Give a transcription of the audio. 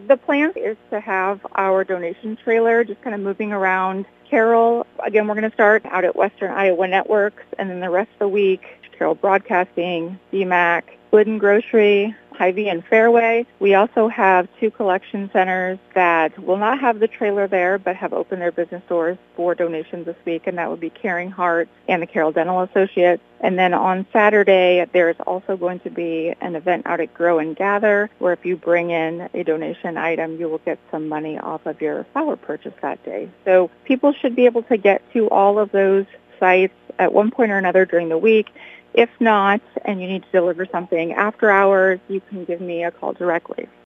The plan is to have our donation trailer just kind of moving around Carroll. Again, we're going to start out at Western Iowa Networks, and then the rest of the week, Carroll Broadcasting, BMAC, Glidden Grocery, Hy-Vee, and Fairway. We also have 2 collection centers that will not have the trailer there, but have opened their business doors for donations this week, and that would be Caring Hearts and the Carroll Dental Associates. And then on Saturday, there's also going to be an event out at Grow and Gather, where if you bring in a donation item, you will get some money off of your flower purchase that day. So people should be able to get to all of those sites at one point or another during the week. If not, and you need to deliver something after hours, you can give me a call directly.